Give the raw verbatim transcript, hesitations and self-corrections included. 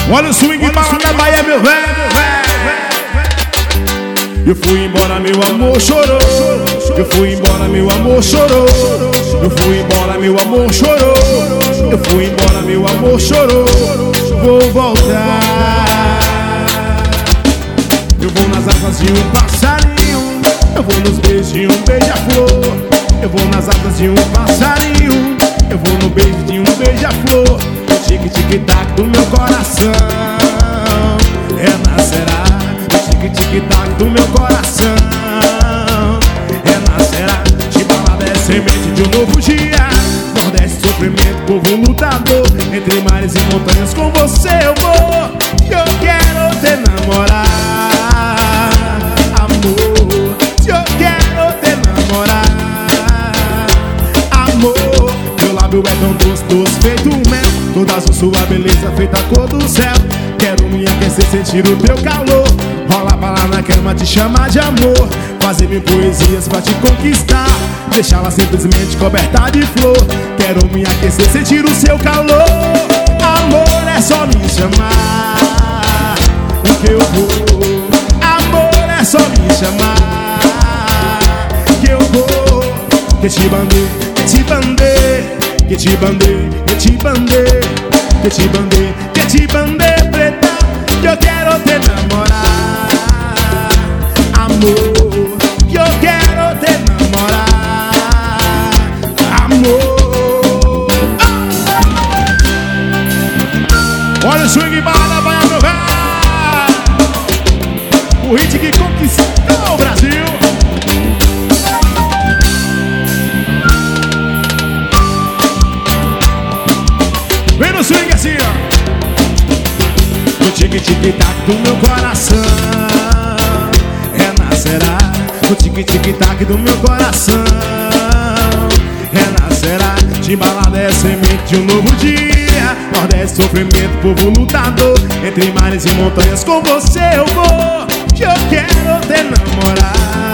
Olha o swing bala da Bahia, meu velho. Eu fui embora, meu amor chorou. Eu fui embora, meu amor chorou. Eu fui embora, meu amor chorou. Eu fui embora, meu amor chorou. Vou voltar. Eu vou nas asas de um passarinho. Eu vou nos beijos de um beija-flor. Eu vou nas asas de um passarinho. Eu vou no beijo de um beija-flor. O tic-tic-tac do meu coração renascerá. O tic-tic-tac do meu coração renascerá. Chibalada é semente de um novo dia. Nordeste, sofrimento, povo lutador. Entre mares e montanhas com você eu vou. Eu quero te namorar, amor. Eu quero te namorar, amor. Meu lábio é tão doce, doce, feito mel. Toda azul sua beleza, feita a cor do céu. Quero me aquecer, sentir o teu calor. Rola pra lá na cama, te chamar de amor. Fazer mil poesias pra te conquistar. Deixá-la simplesmente coberta de flor. Quero me aquecer, sentir o seu calor. Amor, é só me chamar, que eu vou. Amor, é só me chamar, que eu vou. Que te bandei, que te bandei, que te bandei, que te bandei, que te bandei, que te bandei, preta. Que eu quero te namorar, amor. Que eu quero te namorar, amor. Olha o swing bala, vai meu velho. O hit que conquistou o Brasil. Vem no swing assim, ó. O tic-tic-tac do meu coração renascerá. O tic-tic-tac do meu coração renascerá. Timbalada é semente de um novo dia. Nordeste, sofrimento, povo lutador. Entre mares e montanhas com você eu vou. Que eu quero te namorar,